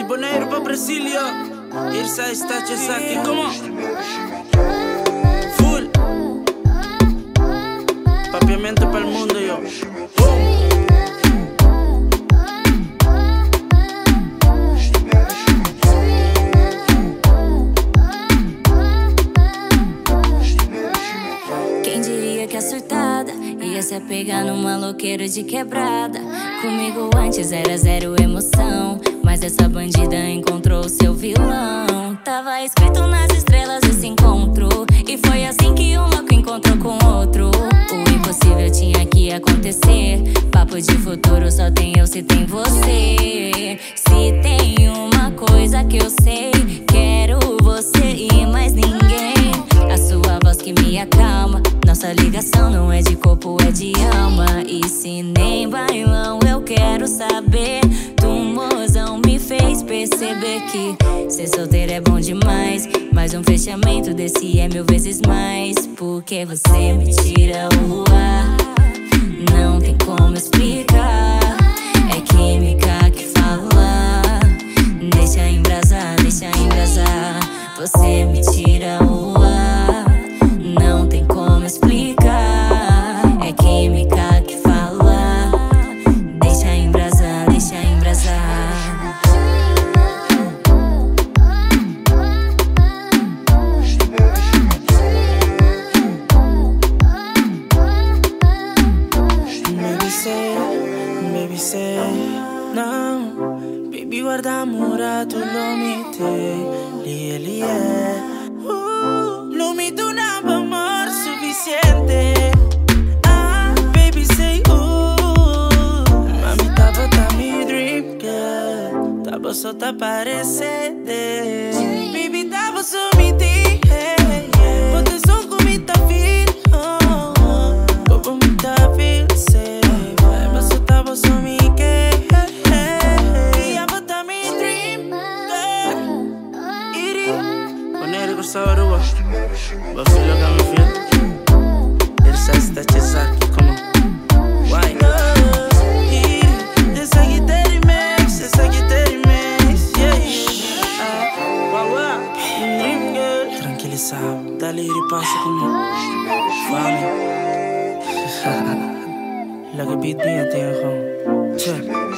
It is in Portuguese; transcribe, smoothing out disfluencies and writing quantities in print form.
Bonaire para Brasília. Irsa está aqui, como? Full. Papiamento para o mundo, yo. Quem diria que a surtada ia se apegar num maloqueiro de quebrada? Comigo antes era zero emoção, mas essa bandida encontrou seu vilão. Tava escrito nas estrelas esse encontro, e foi assim que um louco encontrou com outro. O impossível tinha que acontecer. Papo de futuro só tem eu se tem você. Se tem uma coisa que eu sei, quero você e mais ninguém. A sua voz que me acalma, nossa ligação não é de corpo, é de alma. E se nem bailão eu quero saber, tu mozão me fez perceber que ser solteiro é bom demais, mas um fechamento desse é 1000 vezes mais. Porque você me tira o ar, não tem como explicar. É química que fala, deixa embrasar, deixa embrasar. Você me tira o ar, não tem como explicar. É química que fala, deixa embrasar, deixa embrasar. Baby say, não. Baby guarda amore, tu lo mite. Lie. Lo mito una amor suficiente. Baby say, mami tava mi dream girl. Tava só te aparecendo. Baby tava só me di. Bote só como tá feel. Como tá feel. Mas só tava só me que. E a bota mi dream girl. Iri. Bonaire gostava rua. Ba feel que me feel. Irsa está aqui, como? Why? Essa guitarra remix, yeah. Dream girl. Tranquilizado, dale e passa como fame. La que beat me atenção.